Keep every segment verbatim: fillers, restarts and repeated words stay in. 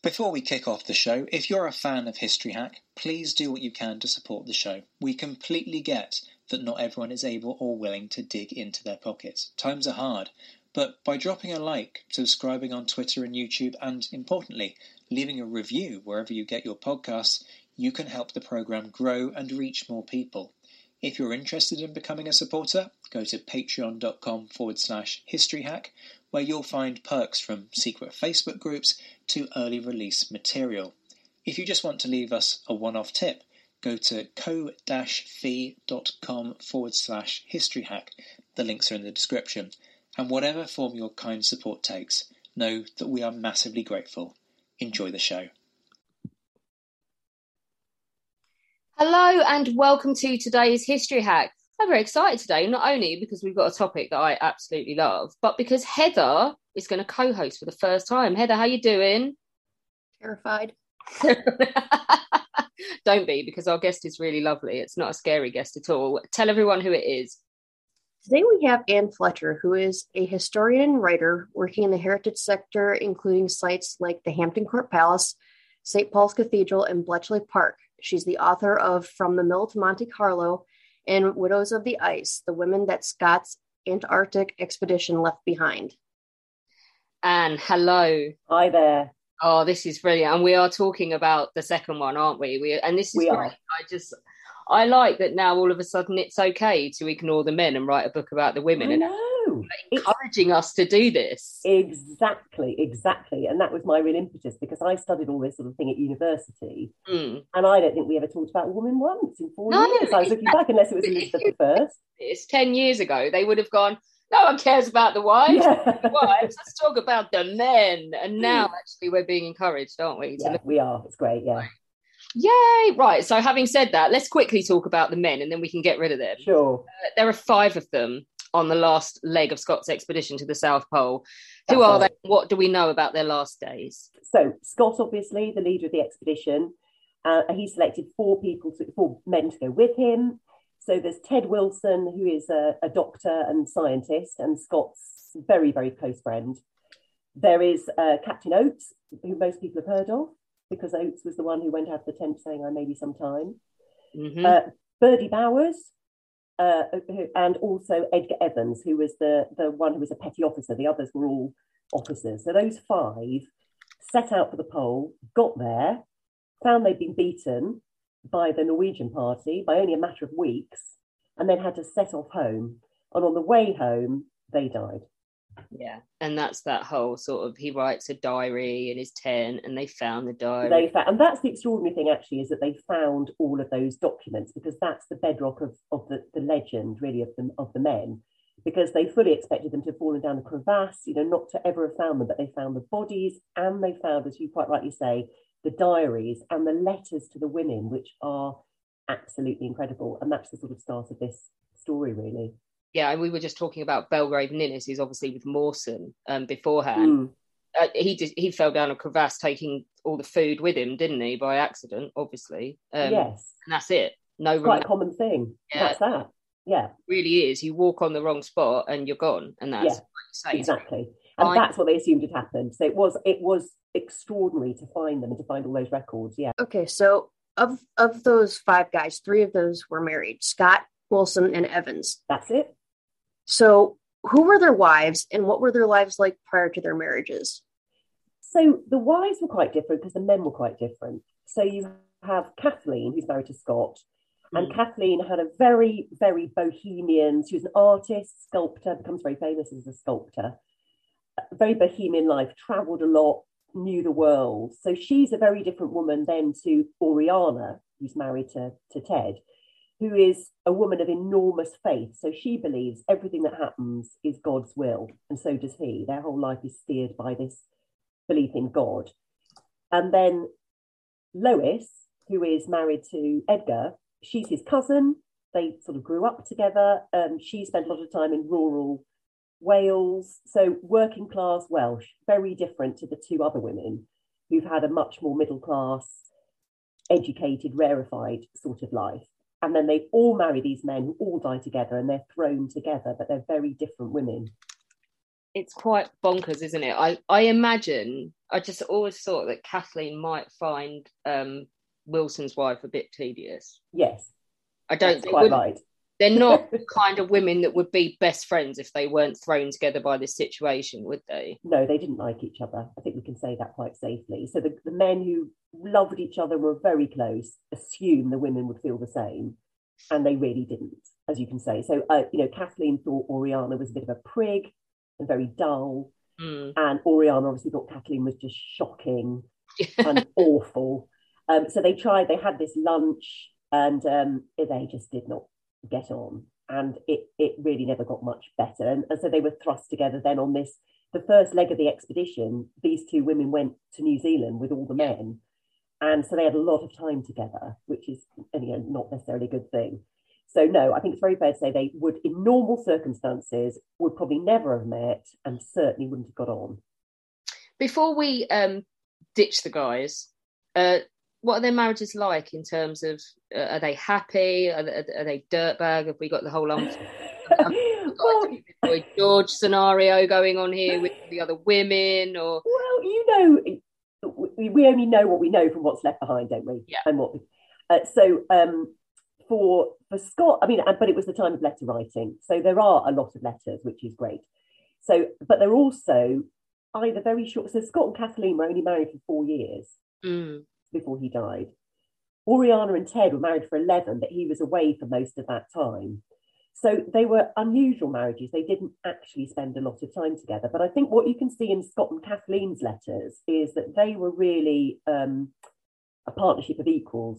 Before we kick off the show, if you're a fan of History Hack, please do what you can to support the show. We completely get that not everyone is able or willing to dig into their pockets. Times are hard, but by dropping a like, subscribing on Twitter and YouTube, and importantly, leaving a review wherever you get your podcasts, you can help the programme grow and reach more people. If you're interested in becoming a supporter, go to patreon.com forward slash historyhack, where you'll find perks from secret Facebook groups to early release material. If you just want to leave us a one-off tip, go to ko-fi.com forward slash historyhack. The links are in the description. And whatever form your kind support takes, know that we are massively grateful. Enjoy the show. Hello and welcome to today's History Hack. I'm very excited today, not only because we've got a topic that I absolutely love, but because Heather is going to co-host for the first time. Heather, how you doing? Terrified. Don't be, because our guest is really lovely. It's not a scary guest at all. Tell everyone who it is. Today we have Anne Fletcher, who is a historian and writer working in the heritage sector, including sites like the Hampton Court Palace, Saint Paul's Cathedral, and Bletchley Park. She's the author of From the Mill to Monte Carlo and Widows of the Ice, the women that Scott's Antarctic expedition left behind. Anne, hello. Hi there. Oh, this is brilliant. And we are talking about the second one, aren't we? We and this is we great. Are. I just, I like that now all of a sudden it's okay to ignore the men and write a book about the women. I and know. encouraging it's, us to do this. Exactly, exactly. And that was my real impetus, because I studied all this sort of thing at university. Mm. And I don't think we ever talked about a woman once in four no, years. I was looking back, unless it was Elizabeth the First. It's ten years ago. They would have gone, no one cares about the wives. Yeah. The wives. Let's talk about the men. And now actually we're being encouraged, aren't we? Yeah, we are. It's great, yeah. Yay! Right, so having said that, let's quickly talk about the men and then we can get rid of them. Sure. Uh, there are five of them on the last leg of Scott's expedition to the South Pole. That's Who are right. they? What do we know about their last days? So Scott, obviously, the leader of the expedition, uh, he selected four people, to, four men to go with him. So there's Ted Wilson, who is a, a doctor and scientist, and Scott's very, very close friend. There is uh, Captain Oates, who most people have heard of, because Oates was the one who went out of the tent saying, I may be some time. Mm-hmm. Uh, Birdie Bowers, uh, who, and also Edgar Evans, who was the, the one who was a petty officer. The others were all officers. So those five set out for the pole, got there, found they'd been beaten by the Norwegian party by only a matter of weeks, and then had to set off home. And on the way home, they died. Yeah, and that's that whole sort of, he writes a diary in his tent and they found the diary. They found, and that's the extraordinary thing, actually, is that they found all of those documents, because that's the bedrock of, of the, the legend, really, of the, of the men, because they fully expected them to have fallen down a crevasse, you know, not to ever have found them, but they found the bodies, and they found, as you quite rightly say, the diaries and the letters to the women, which are absolutely incredible. And that's the sort of start of this story, really. Yeah, and we were just talking about Belgrave Ninnis, who's obviously with Mawson um, beforehand. Mm. Uh, he did, he fell down a crevasse taking all the food with him, didn't he, by accident, obviously. Um, yes. And that's it. No, it's quite a common thing. Yeah. That's that. Yeah. It really is. You walk on the wrong spot and you're gone. And that's Yeah, what you say. exactly. And I, that's what they assumed had happened. So it was it was extraordinary to find them and to find all those records. Yeah. Okay, so of of those five guys, three of those were married: Scott, Wilson, and Evans. That's it. So who were their wives, and what were their lives like prior to their marriages? So the wives were quite different because the men were quite different. So you have Kathleen, who's married to Scott, and mm. Kathleen had a very, very bohemian, she was an artist, sculptor, becomes very famous as a sculptor, a very bohemian life, travelled a lot, knew the world. So she's a very different woman then to Oriana, who's married to, to Ted, who is a woman of enormous faith. So she believes everything that happens is God's will, and so does he. Their whole life is steered by this belief in God. And then Lois, who is married to Edgar, she's his cousin. They sort of grew up together. Um, she spent a lot of time in rural Wales, so working class Welsh, very different to the two other women who've had a much more middle class, educated, rarefied sort of life. And then they all marry these men who all die together, and they're thrown together, but they're very different women. it's quite bonkers, isn't it? I, I imagine, I just always thought that Kathleen might find um, Wilson's wife a bit tedious. Yes. I don't That's quite right. They're not the kind of women that would be best friends if they weren't thrown together by this situation, would they? No, they didn't like each other. I think we can say that quite safely. So the, the men who loved each other, were very close, assume the women would feel the same. And they really didn't, as you can say. So, uh, you know, Kathleen thought Oriana was a bit of a prig and very dull. Mm. And Oriana obviously thought Kathleen was just shocking and awful. Um, so they tried, they had this lunch and um, they just did not get on. And it it really never got much better. And, and so they were thrust together then on this, the first leg of the expedition, these two women went to New Zealand with all the men. And so they had a lot of time together, which is, you know, not necessarily a good thing. So no, I think it's very fair to say they would, in normal circumstances, would probably never have met and certainly wouldn't have got on. Before we um, ditch the guys, uh, what are their marriages like in terms of, uh, are they happy? Are, are, are they dirtbag? Have we got the whole um, well, Boy George scenario going on here with the other women? Or well, you know, we, we only know what we know from what's left behind, don't we? Yeah. And what we, uh, so um, for for Scott, I mean, but it was the time of letter writing, so there are a lot of letters, which is great. So, but they're also either very short. So Scott and Kathleen were only married for four years. Mm. Before he died. Oriana and Ted were married for eleven, but he was away for most of that time. So they were unusual marriages. They didn't actually spend a lot of time together. But I think what you can see in Scott and Kathleen's letters is that they were really um, a partnership of equals.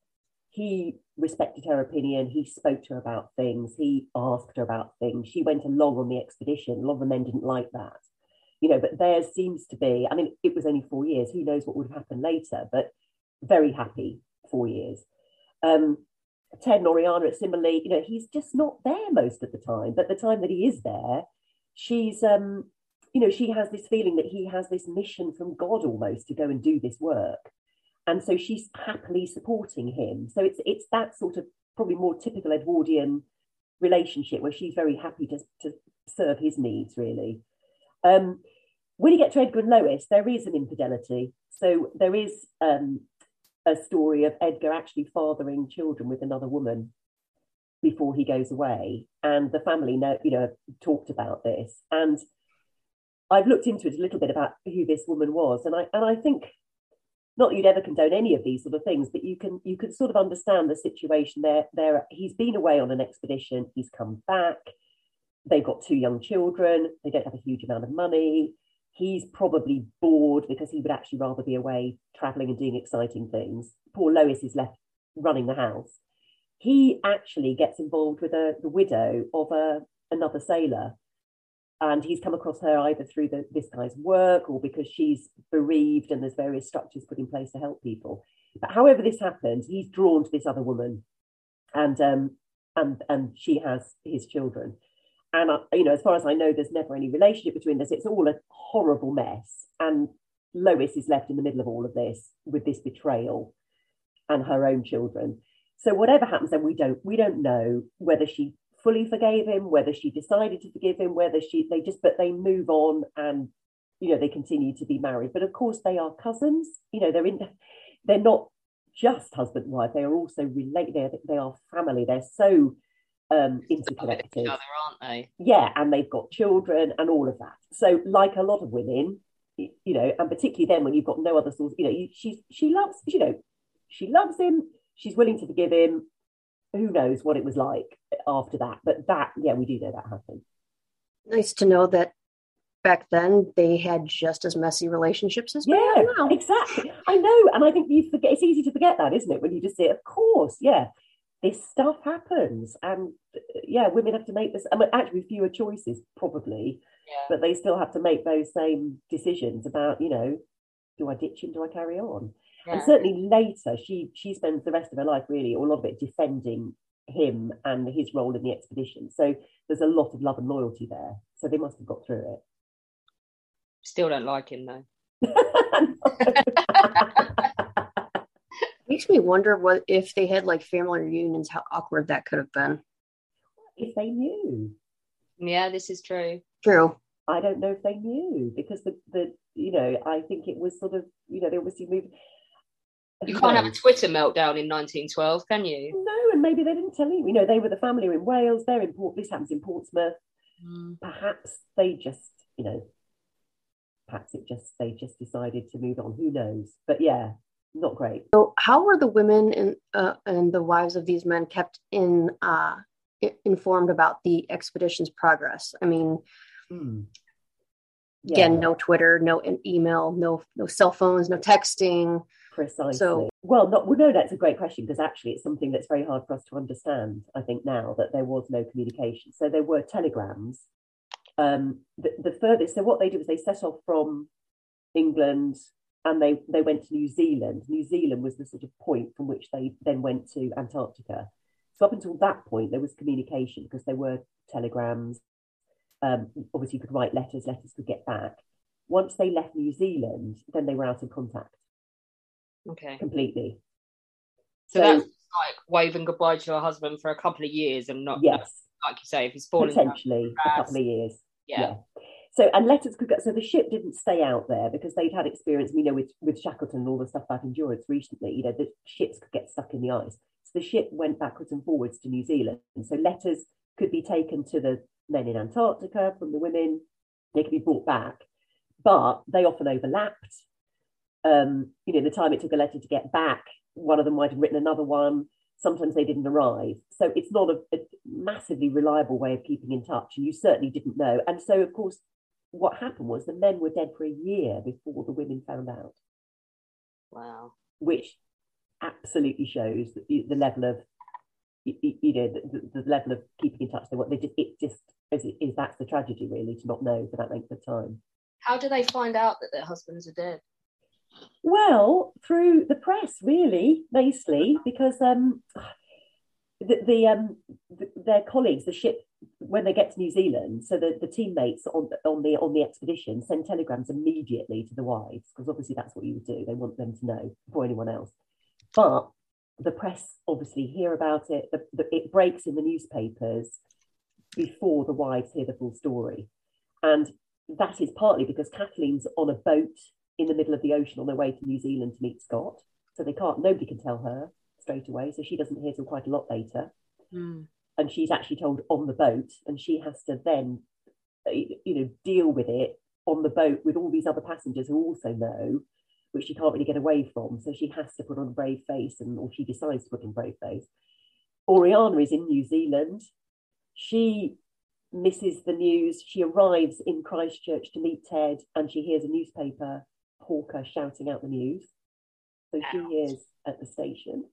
He respected her opinion. He spoke to her about things. He asked her about things. She went along on the expedition. A lot of the men didn't like that. You know, but theirs seems to be, I mean, it was only four years. Who knows what would have happened later, but very happy four years. Um, Ted and Oriana, similarly, you know, he's just not there most of the time, but the time that he is there, she's, um, you know, she has this feeling that he has this mission from God almost to go and do this work. And so she's happily supporting him. So it's it's that sort of probably more typical Edwardian relationship where she's very happy to, to serve his needs, really. Um, when you get to Edgar and Lois, there is an infidelity. So there is um, a story of Edgar actually fathering children with another woman before he goes away. And the family know, you know, talked about this. And I've looked into it a little bit about who this woman was. And I and I think, not that you'd ever condone any of these sort of things, but you can you can sort of understand the situation there. There, he's been away on an expedition, he's come back. They've got two young children. They don't have a huge amount of money. He's probably bored because he would actually rather be away traveling and doing exciting things. Poor Lois is left running the house. He actually gets involved with a, the widow of a, another sailor. And he's come across her either through the, this guy's work or because she's bereaved and there's various structures put in place to help people. But however this happens, he's drawn to this other woman and um, and and she has his children. And, uh, you know, as far as I know, there's never any relationship between us. It's all a horrible mess. And Lois is left in the middle of all of this with this betrayal and her own children. So whatever happens, then we don't we don't know whether she fully forgave him, whether she decided to forgive him, whether she they just but they move on and, you know, they continue to be married. But of course, they are cousins. You know, they're in they're not just husband and wife. They are also related. They, they are family. They're so Um, interconnected, other, aren't they? Yeah, and they've got children and all of that. So, like a lot of women, you know, and particularly then when you've got no other source, you know, you, she's she loves, you know, she loves him. She's willing to forgive him. Who knows what it was like after that? But that, yeah, we do know that happened. Nice to know that back then they had just as messy relationships as we yeah, have now. Exactly. I know, and I think you forget. It's easy to forget that, isn't it? When you just say, of course, yeah. This stuff happens, and yeah, women have to make this. I mean, actually, fewer choices probably, yeah. But they still have to make those same decisions about, you know, do I ditch him? Do I carry on? Yeah. And certainly later, she she spends the rest of her life really, or a lot of it, defending him and his role in the expedition. So there's a lot of love and loyalty there. So they must have got through it. Still don't like him though. Makes me wonder what if they had like family reunions, how awkward that could have been. If they knew. Yeah, this is true. True. I don't know if they knew, because the, the you know, I think it was sort of, you know, they obviously moved. You can't have a Twitter meltdown in nineteen twelve, can you? No, and maybe they didn't tell you. You know, they were the family in Wales. They're in Port. This happens in Portsmouth. Mm. Perhaps they just, you know, perhaps it just they just decided to move on. Who knows? But yeah, not great. So, how were the women and uh, and the wives of these men kept in uh, informed about the expedition's progress? I mean, mm. yeah. Again, no Twitter, no email, no no cell phones, no texting. Precisely. So, well, not, well, no, that's a great question, because actually it's something that's very hard for us to understand, I think, now, that there was no communication. So there were telegrams. Um, the, the furthest, so what they did was they set off from England and they, they went to New Zealand. New Zealand was the sort of point from which they then went to Antarctica. So up until that point, there was communication, because there were telegrams. Um, obviously, you could write letters, letters could get back. Once they left New Zealand, then they were out of contact. Okay. Completely. So, so that's like waving goodbye to your husband for a couple of years and not, yes, like you say, if he's falling potentially a couple of years. Yeah. yeah. So, and letters could go, so the ship didn't stay out there because they'd had experience, you know, with, with Shackleton and all the stuff about Endurance recently, you know, the ships could get stuck in the ice. So the ship went backwards and forwards to New Zealand. And so letters could be taken to the men in Antarctica from the women, they could be brought back, but they often overlapped. Um, you know, the time it took a letter to get back, one of them might have written another one. Sometimes they didn't arrive. So it's not a, a massively reliable way of keeping in touch. And you certainly didn't know. And so, of course, what happened was the men were dead for a year before the women found out. Wow. Which absolutely shows the, the level of, you, you know, the, the level of keeping in touch. They, they just, it just, is, is that's the tragedy, really, to not know for that length of time. How do they find out that their husbands are dead? Well, through the press, really, mostly, because um, the, the um, the, their colleagues, the ship, when they get to New Zealand, so the, the teammates on on the on the expedition send telegrams immediately to the wives, because obviously that's what you would do. They want them to know before anyone else. But the press obviously hear about it. The, the, it breaks in the newspapers before the wives hear the full story, and that is partly because Kathleen's on a boat in the middle of the ocean on their way to New Zealand to meet Scott. So they can't, nobody can tell her straight away. So she doesn't hear till quite a lot later. Mm. And she's actually told on the boat, and she has to then, you know, deal with it on the boat with all these other passengers who also know, which she can't really get away from. So she has to put on a brave face, and or she decides to put on a brave face. Oriana is in New Zealand. She misses the news. She arrives in Christchurch to meet Ted, and she hears a newspaper hawker shouting out the news. So she is at the station.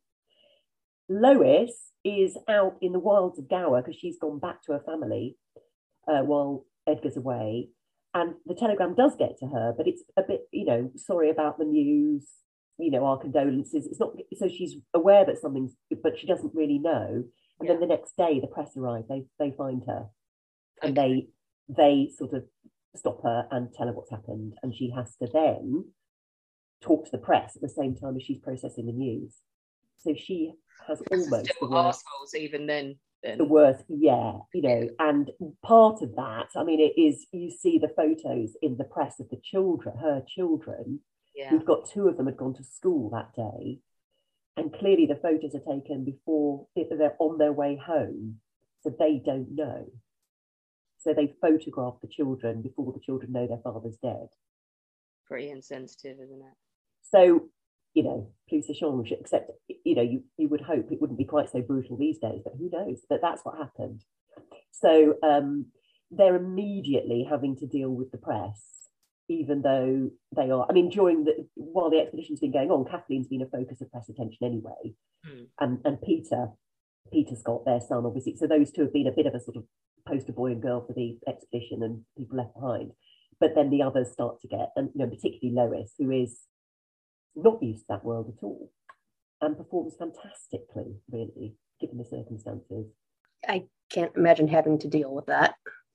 Lois is out in the wilds of Gower because she's gone back to her family uh, while Edgar's away. And the telegram does get to her, but it's a bit, you know, sorry about the news, you know, our condolences. It's not, so she's aware that something's, but she doesn't really know. And yeah. Then the next day, the press arrive, they they find her. And okay. they they sort of stop her and tell her what's happened, and she has to then talk to the press at the same time as she's processing the news. So she has almost still arseholes even then, then. The worst, yeah, you know. And part of that, I mean, it is, you see the photos in the press of the children, her children. Yeah. We've got two of them had gone to school that day, and clearly the photos are taken before they're on their way home, so they don't know. So they photograph the children before the children know their father's dead. Pretty insensitive, isn't it? So, you know, plus the change, except, you know, you, you would hope it wouldn't be quite so brutal these days, but who knows? But that's what happened. So um, they're immediately having to deal with the press, even though they are, I mean, during the, while the expedition's been going on, Kathleen's been a focus of press attention anyway. Mm. And, and Peter, Peter Scott, their son, obviously. So those two have been a bit of a sort of poster boy and girl for the expedition and people left behind. But then the others start to get, and you know, particularly Lois, who is not used to that world at all and performs fantastically, really, given the circumstances. I can't imagine having to deal with that.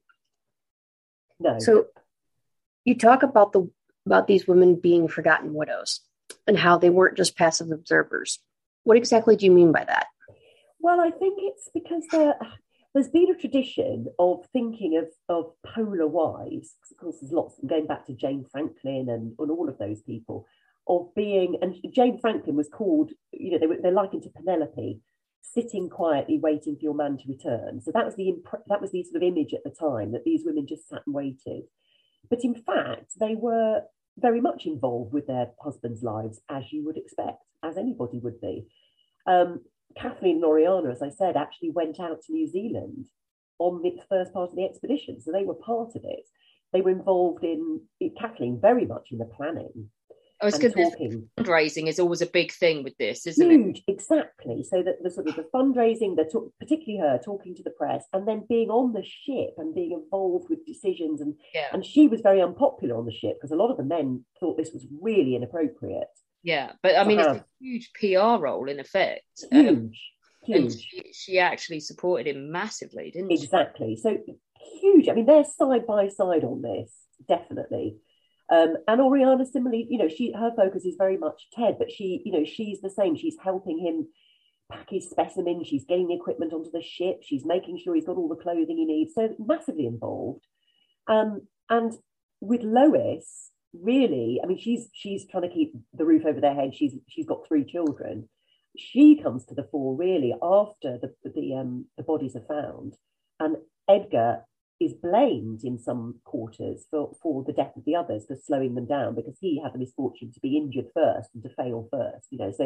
No. So you talk about the about these women being forgotten widows and how they weren't just passive observers. What exactly do you mean by that? Well, I think it's because they're, there's been a tradition of thinking of, of polar wives. Of course, there's lots, going back to Jane Franklin and, and all of those people, of being, and Jane Franklin was called, you know, they were, they're likened to Penelope, sitting quietly waiting for your man to return. So that was the that was the sort of image at the time, that these women just sat and waited. But in fact, they were very much involved with their husbands' lives, as you would expect, as anybody would be. Um, Kathleen and Oriana, as I said, actually went out to New Zealand on the first part of the expedition. So they were part of it. They were involved in, Kathleen, very much in the planning. I was going to say, fundraising is always a big thing with this, isn't Huge, it? Huge, exactly. So that the sort of the fundraising, the talk, particularly her talking to the press, and then being on the ship and being involved with decisions. And, yeah. and she was very unpopular on the ship because a lot of the men thought this was really inappropriate. Yeah, but I mean, have... it's a huge P R role in effect. Huge, um, huge. And she, she actually supported him massively, didn't she? Exactly. So huge. I mean, they're side by side on this, definitely. Um, and Oriana, similarly, you know, she her focus is very much Ted, but she, you know, she's the same. She's helping him pack his specimens. She's getting the equipment onto the ship. She's making sure he's got all the clothing he needs. So massively involved. Um, and with Lois, really, I mean, she's she's trying to keep the roof over their head. She's she's got three children. She comes to the fore really after the the um the bodies are found, and Edgar is blamed in some quarters for, for the death of the others, for slowing them down, because he had the misfortune to be injured first and to fail first, you know. So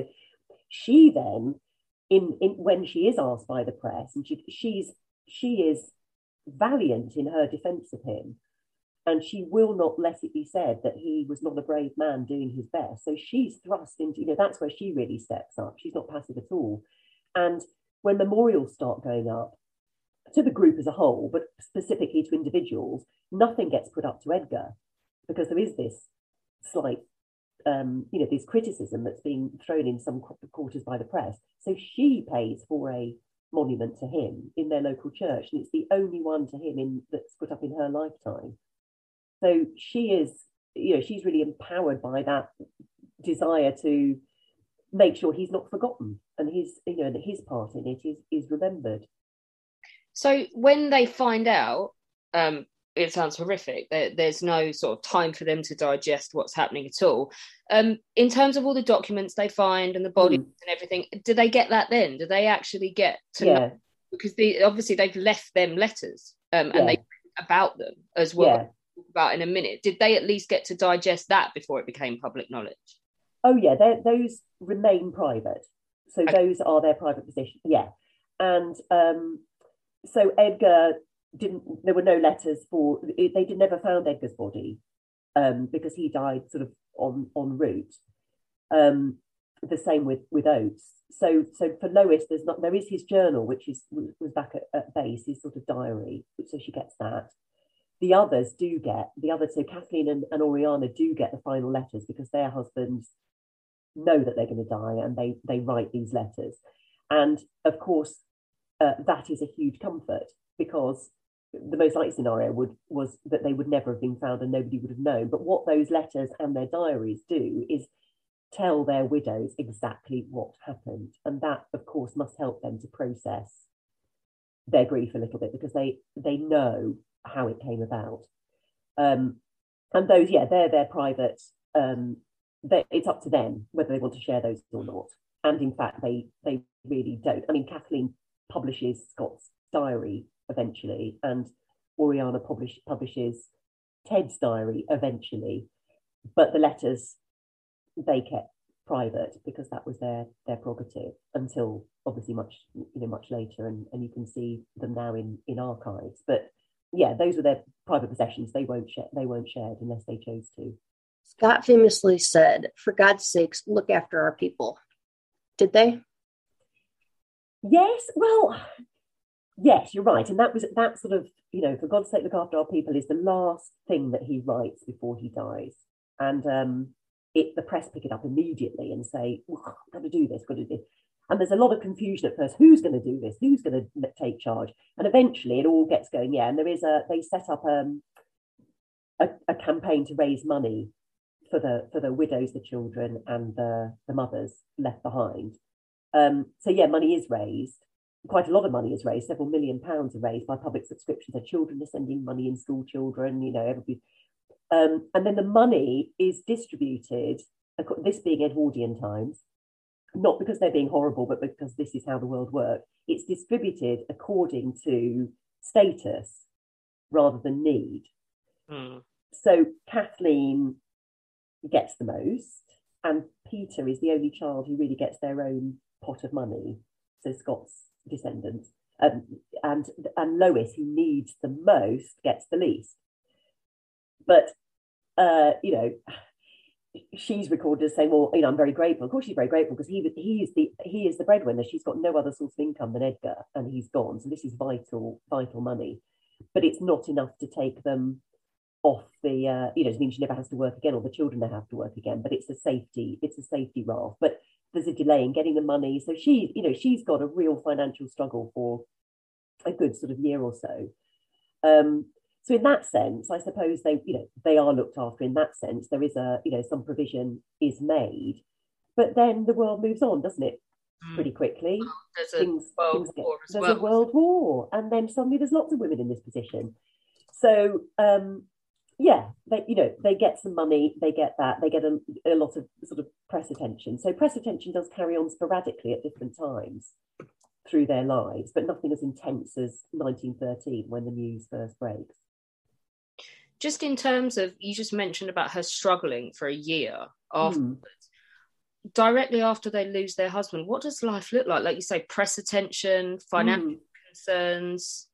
she then, in, in when she is asked by the press, and she she's she is valiant in her defense of him, and she will not let it be said that he was not a brave man doing his best. So she's thrust into, you know, that's where she really steps up. She's not passive at all. And when memorials start going up, to the group as a whole, but specifically to individuals, nothing gets put up to Edgar, because there is this slight, um, you know, this criticism that's being thrown in some quarters by the press. So she pays for a monument to him in their local church, and it's the only one to him in that's put up in her lifetime. So she is, you know, she's really empowered by that desire to make sure he's not forgotten, and his, you know, that his part in it is is remembered. So when they find out, um, it sounds horrific. There, there's no sort of time for them to digest what's happening at all. Um, in terms of all the documents they find and the bodies mm. and everything, do they get that then? Do they actually get to yeah. know? Because they, obviously they've left them letters um, and yeah. they about them as well. Yeah. About in a minute. Did they at least get to digest that before it became public knowledge? Oh yeah, those remain private. So okay. Those are their private position. Yeah, and. Um, So Edgar didn't, there were no letters for, they did never found Edgar's body um, because he died sort of on, en route. Um, the same with, with Oates. So so for Lois, there's not, there is his journal, which is was back at, at base, his sort of diary, so she gets that. The others do get, the others, so Kathleen and, and Oriana do get the final letters because their husbands know that they're going to die, and they, they write these letters. And of course, Uh, that is a huge comfort, because the most likely scenario would was that they would never have been found and nobody would have known. But what those letters and their diaries do is tell their widows exactly what happened, and that, of course, must help them to process their grief a little bit, because they they know how it came about. Um, and those, yeah, they're their private. Um, it's up to them whether they want to share those or not. And in fact, they they really don't. I mean, Kathleen publishes Scott's diary eventually, and Oriana publish, publishes Ted's diary eventually, but the letters they kept private because that was their their prerogative until obviously much you know much later, and, and you can see them now in in archives. But yeah, those were their private possessions. They won't share they weren't shared unless they chose to. Scott famously said, "For God's sakes, look after our people." Did they? Yes, well, yes, you're right. And that was that sort of, you know, for God's sake, look after our people is the last thing that he writes before he dies. And um, it the press pick it up immediately and say, well, I'm going to do this, going to do this. And there's a lot of confusion at first. Who's going to do this? Who's going to take charge? And eventually it all gets going. Yeah, and there is a, they set up um, a, a campaign to raise money for the for the widows, the children, and the, the mothers left behind. Um, so yeah, money is raised, quite a lot of money is raised, several million pounds are raised by public subscriptions. So children are sending money in, school children, you know, everybody. Um, and then the money is distributed, this being Edwardian times, not because they're being horrible, but because this is how the world works. It's distributed according to status rather than need. Mm. So Kathleen gets the most, and Peter is the only child who really gets their own pot of money. So Scott's descendants, um, and and Lois, who needs the most, gets the least. But uh, you know, she's recorded as saying, "Well, you know, I'm very grateful." Of course, she's very grateful because he he is the he is the breadwinner. She's got no other source of income than Edgar, and he's gone. So this is vital vital money, but it's not enough to take them off the. Uh, you know, it means she never has to work again, or the children never have to work again. But it's a safety it's a safety raft. But there's a delay in getting the money, so she you know she's got a real financial struggle for a good sort of year or so. Um, So in that sense, I suppose they, you know, they are looked after in that sense. There is a, you know, some provision is made, but then the world moves on, doesn't it? Pretty quickly. Oh, there's a things, world things get, war as there's well. a world war, and then suddenly there's lots of women in this position. So um, yeah, they, you know, they get some money, they get that, they get a, a lot of sort of press attention. So press attention does carry on sporadically at different times through their lives, but nothing as intense as nineteen thirteen when the news first breaks. Just in terms of, you just mentioned about her struggling for a year afterwards. Mm. Directly after they lose their husband, what does life look like? Like you say, press attention, financial mm. concerns.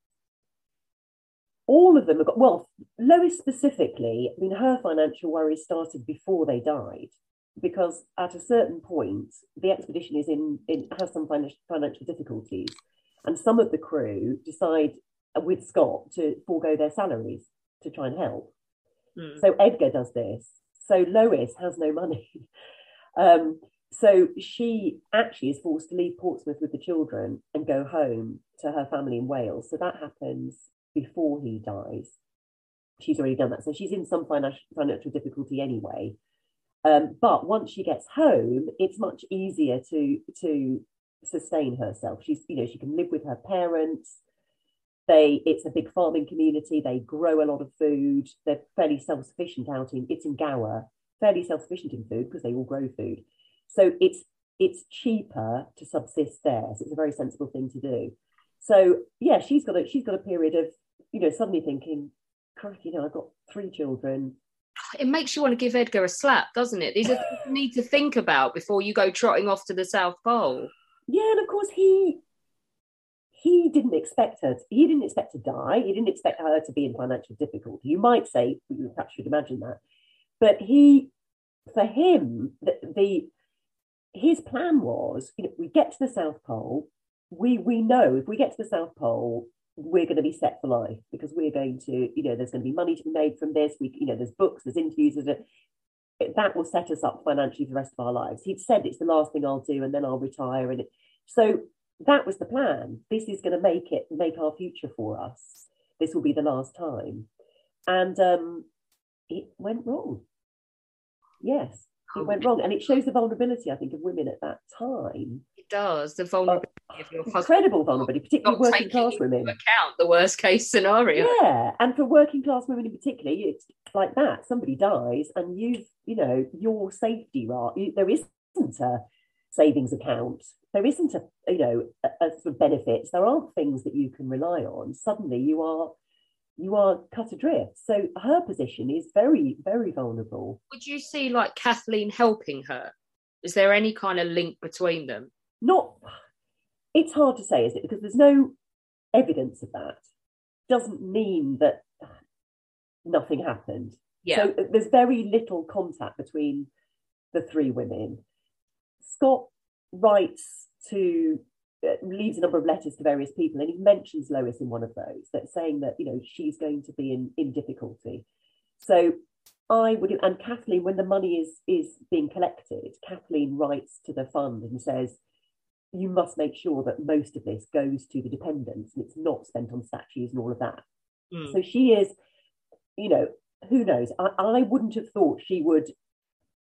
All of them have got, well, Lois specifically, I mean, her financial worries started before they died, because at a certain point, the expedition is in, in has some financial difficulties, and some of the crew decide with Scott to forego their salaries to try and help. Mm. So Edgar does this. So Lois has no money. um, so she actually is forced to leave Portsmouth with the children and go home to her family in Wales. So that happens before he dies. She's already done that. So she's in some financial, financial difficulty anyway. Um, but once she gets home, it's much easier to, to sustain herself. She's, you know, she can live with her parents. They, it's a big farming community. They grow a lot of food. They're fairly self-sufficient out in, it's in Gower, fairly self-sufficient in food because they all grow food. So it's it's cheaper to subsist there. So it's a very sensible thing to do. So yeah, she's got a she's got a period of, you know, suddenly thinking, crikey, you know, I've got three children. It makes you want to give Edgar a slap, doesn't it? These are things you need to think about before you go trotting off to the South Pole. Yeah, and of course he he didn't expect her. To, he didn't expect to die. He didn't expect her to be in financial difficulty. You might say, you perhaps should imagine that, but he, for him, the, the his plan was, you know, we get to the South Pole. We we know if we get to the South Pole, we're going to be set for life because we're going to, you know, there's going to be money to be made from this. We, you know, there's books, there's interviews, there's a, that will set us up financially for the rest of our lives. He'd said it's the last thing I'll do, and then I'll retire. And it, so that was the plan. This is going to make it, make our future for us. This will be the last time. And um, it went wrong. Yes, it went wrong. And it shows the vulnerability, I think, of women at that time. It does, the vulnerability uh, of your husband. Incredible vulnerability, particularly working class women. Account the worst case scenario. Yeah, and for working class women in particular, it's like that. Somebody dies and you've, you know, your safety, right? You, there isn't a savings account. There isn't a, you know, a, a sort of benefits. There aren't things that you can rely on. Suddenly you are, you are cut adrift. So her position is very, very vulnerable. Would you see like Kathleen helping her? Is there any kind of link between them? Not, it's hard to say, is it? Because there's no evidence of that. Doesn't mean that nothing happened. Yeah. So there's very little contact between the three women. Scott writes to, uh, leaves a number of letters to various people, and he mentions Lois in one of those, that saying that, you know, she's going to be in, in difficulty. So I would, and Kathleen, when the money is is being collected, Kathleen writes to the fund and says, you must make sure that most of this goes to the dependents and it's not spent on statues and all of that. Mm. So she is, you know, who knows? I, I wouldn't have thought she would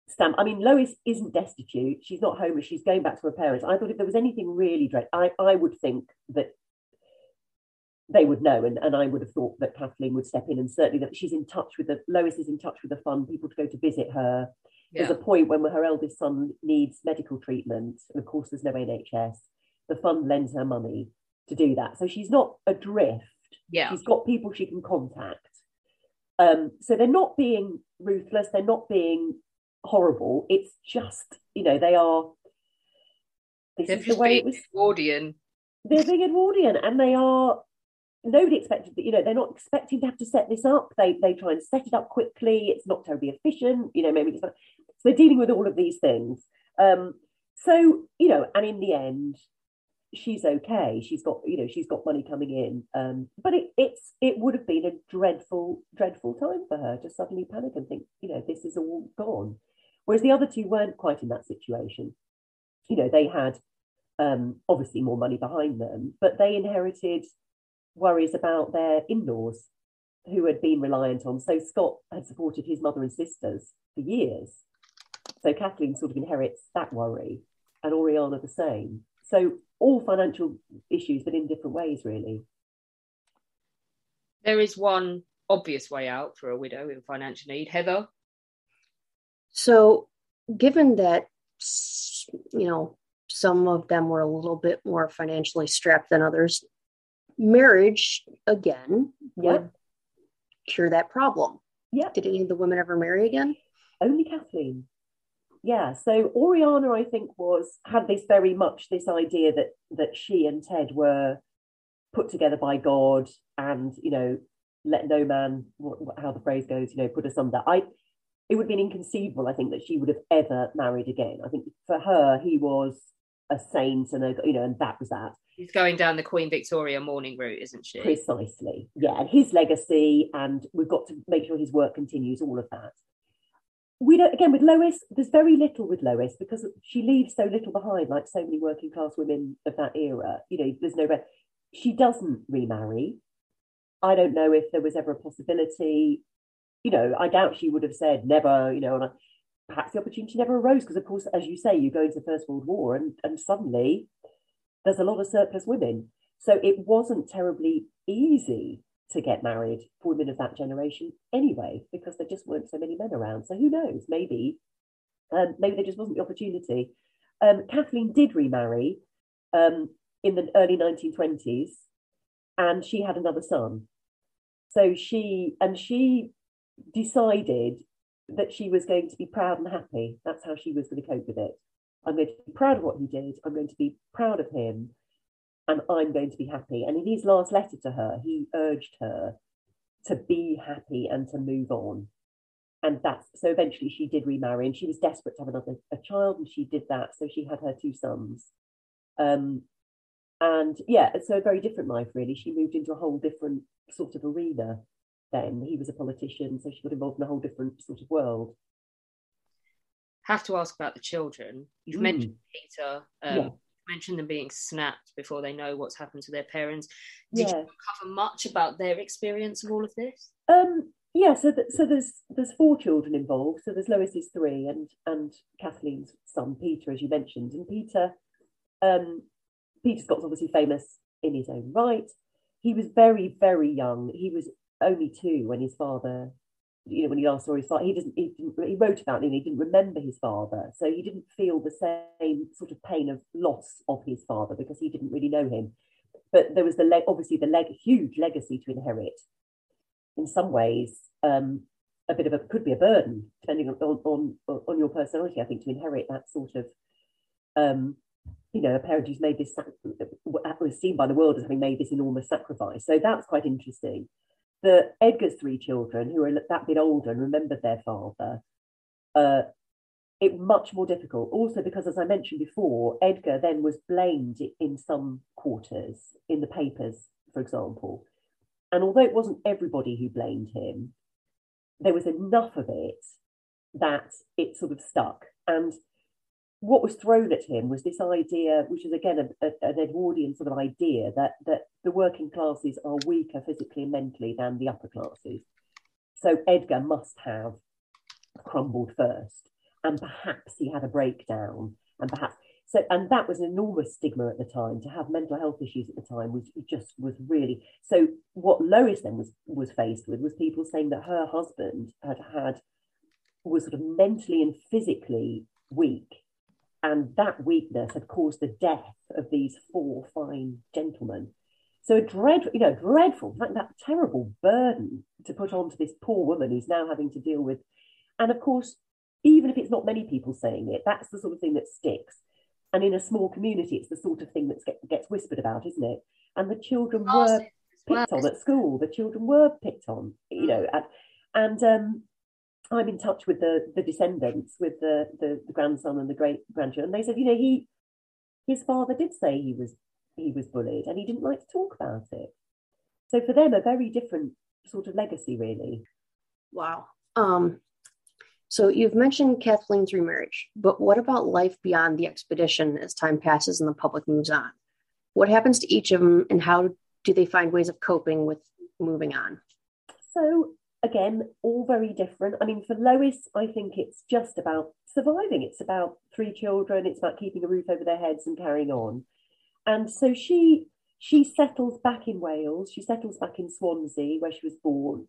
stamp. I mean, Lois isn't destitute. She's not homeless. She's going back to her parents. I thought if there was anything really dread, I, I would think that they would know, and, and I would have thought that Kathleen would step in, and certainly that she's in touch with the, Lois is in touch with the fund, people to go to visit her. Yeah. There's a point when her eldest son needs medical treatment, and of course there's no N H S. The fund lends her money to do that. So she's not adrift. Yeah. She's got people she can contact. Um, so they're not being ruthless, they're not being horrible. It's just, you know, they are, this they're is the way it was. Edwardian. They're being Edwardian, and they are, nobody expected that, you know, they're not expecting to have to set this up. They they try and set it up quickly. It's not terribly efficient, you know, maybe it's, so they're dealing with all of these things. Um, so, you know, and in the end, she's okay. She's got, you know, she's got money coming in. Um, but it it's it would have been a dreadful, dreadful time for her to suddenly panic and think, you know, this is all gone. Whereas the other two weren't quite in that situation. You know, they had um, obviously more money behind them, but they inherited worries about their in-laws who had been reliant on. So Scott had supported his mother and sisters for years. So Kathleen sort of inherits that worry, and Oriana the same. So all financial issues, but in different ways, really. There is one obvious way out for a widow in financial need. Heather? So given that, you know, some of them were a little bit more financially strapped than others, marriage, again, yep. would cure that problem. Yeah. Did any of the women ever marry again? Only Kathleen. Yeah, so Oriana, I think, was had this very much this idea that that she and Ted were put together by God, and, you know, let no man, how the phrase goes, you know, put asunder. I, it would have been inconceivable, I think, that she would have ever married again. I think for her, he was a saint, and a, you know, and that was that. She's going down the Queen Victoria mourning route, isn't she? Precisely, yeah, and his legacy, and we've got to make sure his work continues, all of that. We don't, again, with Lois, there's very little with Lois because she leaves so little behind, like so many working class women of that era. You know, there's no, she doesn't remarry. I don't know if there was ever a possibility. You know, I doubt she would have said never, you know, and I, perhaps the opportunity never arose because, of course, as you say, you go into the First World War and, and suddenly there's a lot of surplus women. So it wasn't terribly easy to get married for women of that generation anyway, because there just weren't so many men around. So who knows? Maybe, um, maybe there just wasn't the opportunity. Um, Kathleen did remarry um, in the early nineteen twenties, and she had another son. So she and she decided that she was going to be proud and happy. That's how she was going to cope with it. I'm going to be proud of what he did. I'm going to be proud of him. And I'm going to be happy. And in his last letter to her, he urged her to be happy and to move on. And that's, so eventually she did remarry, and she was desperate to have another a child, and she did that. So she had her two sons. Um, and yeah, so a very different life, really. She moved into a whole different sort of arena then. He was a politician, so she got involved in a whole different sort of world. Have to ask about the children. You've mm. mentioned Peter. Um, yeah. Mentioned them being snapped before they know what's happened to their parents. Did yeah. you cover much about their experience of all of this? Um, yeah, so th- so there's there's four children involved. So there's Lois's three and and Kathleen's son Peter, as you mentioned. And Peter, um, Peter Scott's obviously famous in his own right. He was very very young. He was only two when his father, you know, when he last saw his father, he doesn't, he, didn't, he wrote about him, he didn't remember his father. So he didn't feel the same sort of pain of loss of his father because he didn't really know him. But there was the, le- obviously the leg- huge legacy to inherit. In some ways, um, a bit of a, could be a burden, depending on, on, on your personality, I think, to inherit that sort of, um, you know, a parent who's made this, was seen by the world as having made this enormous sacrifice. So that's quite interesting. The Edgar's three children, who are that bit older and remembered their father, uh, it much more difficult. Also because, as I mentioned before, Edgar then was blamed in some quarters, in the papers, for example. And although it wasn't everybody who blamed him, there was enough of it that it sort of stuck. And what was thrown at him was this idea, which is again a, a, an Edwardian sort of idea, that, that the working classes are weaker physically and mentally than the upper classes. So Edgar must have crumbled first. and perhaps he had a breakdown, and perhaps so, and that was an enormous stigma at the time. To have mental health issues at the time was just was really so. What Lois then was was faced with was people saying that her husband had had was sort of mentally and physically weak, and that weakness had caused the death of these four fine gentlemen. So a dreadful, you know, dreadful, that, that terrible burden to put onto this poor woman who's now having to deal with. And of course, even if it's not many people saying it, that's the sort of thing that sticks. And in a small community, it's the sort of thing that get, gets whispered about, isn't it? And the children were picked on at school. The children were picked on, you know. And, and um, I'm in touch with the the descendants, with the, the the grandson and the great grandchildren. And they said, you know, he his father did say he was he was bullied, and he didn't like to talk about it. So for them, a very different sort of legacy, really. Wow. Um. So you've mentioned Kathleen's remarriage, but what about life beyond the expedition as time passes and the public moves on? What happens to each of them, and how do they find ways of coping with moving on? So again, all very different. I mean, for Lois, I think it's just about surviving. It's about three children. It's about keeping a roof over their heads and carrying on. And so she she settles back in Wales. She settles back in Swansea, where she was born.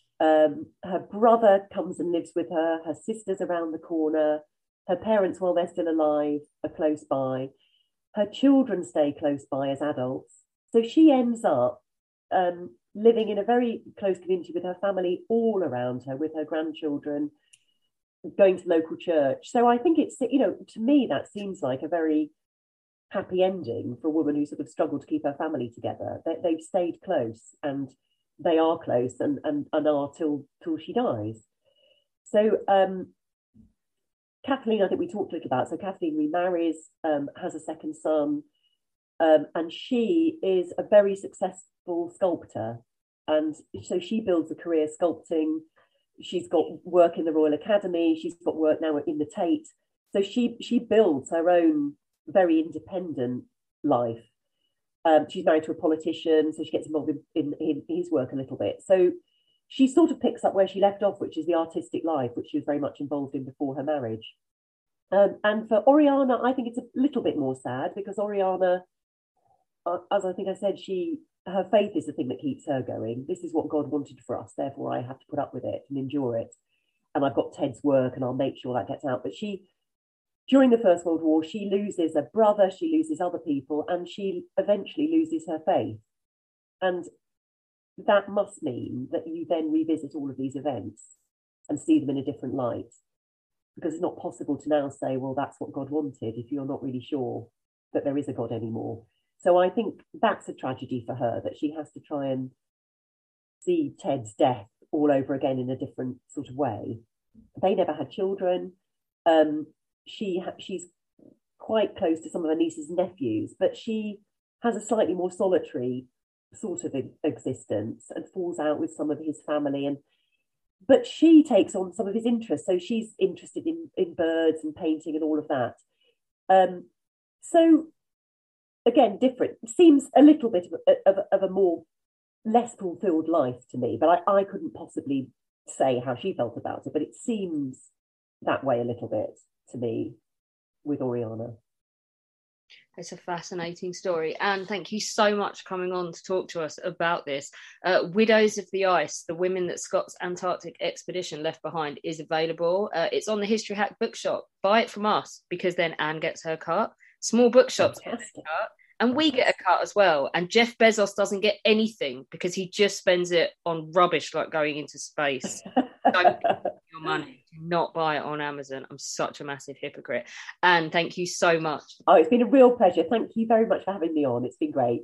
Um, her brother comes and lives with her. Her sister's around the corner. Her parents, while they're still alive, are close by. Her children stay close by as adults. So she ends up um, living in a very close community with her family all around her, with her grandchildren, going to local church. So I think it's, you know, to me, that seems like a very happy ending for a woman who sort of struggled to keep her family together. They, they've stayed close, and they are close and, and, and are till till she dies. So um, Kathleen, I think we talked a little about. So Kathleen remarries, um, has a second son, um, and she is a very successful sculptor. And so she builds a career sculpting. She's got work in the Royal Academy. She's got work now in the Tate. So she she builds her own very independent life. Um, she's married to a politician, so she gets involved in, in, in his work a little bit. So she sort of picks up where she left off, which is the artistic life, which she was very much involved in before her marriage. Um, and for Oriana, I think it's a little bit more sad, because Oriana, uh, as I think I said, she her faith is the thing that keeps her going. This is what God wanted for us, therefore I have to put up with it and endure it. And I've got Ted's work, and I'll make sure that gets out. But she, during the First World War, she loses a brother, she loses other people, and she eventually loses her faith. And that must mean that you then revisit all of these events and see them in a different light, because it's not possible to now say, well, that's what God wanted, if you're not really sure that there is a God anymore. So I think that's a tragedy for her, that she has to try and see Ted's death all over again in a different sort of way. They never had children. Um, she ha- she's quite close to some of her nieces and nephews, but she has a slightly more solitary sort of existence and falls out with some of his family. And but she takes on some of his interests. So she's interested in, in birds and painting and all of that. Um, so again, different. Seems a little bit of a, of, of a more less fulfilled life to me, but I, I couldn't possibly say how she felt about it, but it seems that way a little bit to me with Oriana. It's a fascinating story, and thank you so much for coming on to talk to us about this. Uh, Widows of the Ice, the women that Scott's Antarctic expedition left behind, is available. Uh, it's on the History Hack bookshop. Buy it from us, because then Anne gets her cut. Small bookshops get their cut, and we get a cut as well. And Jeff Bezos doesn't get anything because he just spends it on rubbish like going into space. Don't your money. Do not buy it on Amazon. I'm such a massive hypocrite. And thank you so much. Oh, it's been a real pleasure. Thank you very much for having me on. It's been great.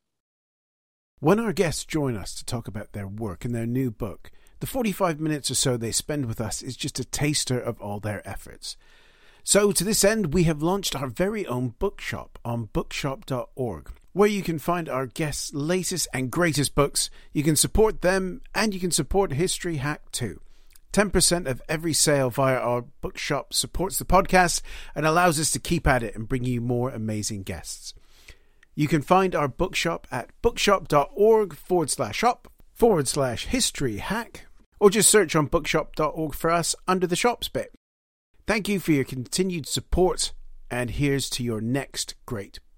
When our guests join us to talk about their work and their new book, the forty-five minutes or so they spend with us is just a taster of all their efforts. So to this end, we have launched our very own bookshop on bookshop dot org, where you can find our guests' latest and greatest books. You can support them, and you can support History Hack too. ten percent of every sale via our bookshop supports the podcast and allows us to keep at it and bring you more amazing guests. You can find our bookshop at bookshop dot org forward slash shop forward slash history hack, or just search on bookshop dot org for us under the shops bit. Thank you for your continued support, and here's to your next great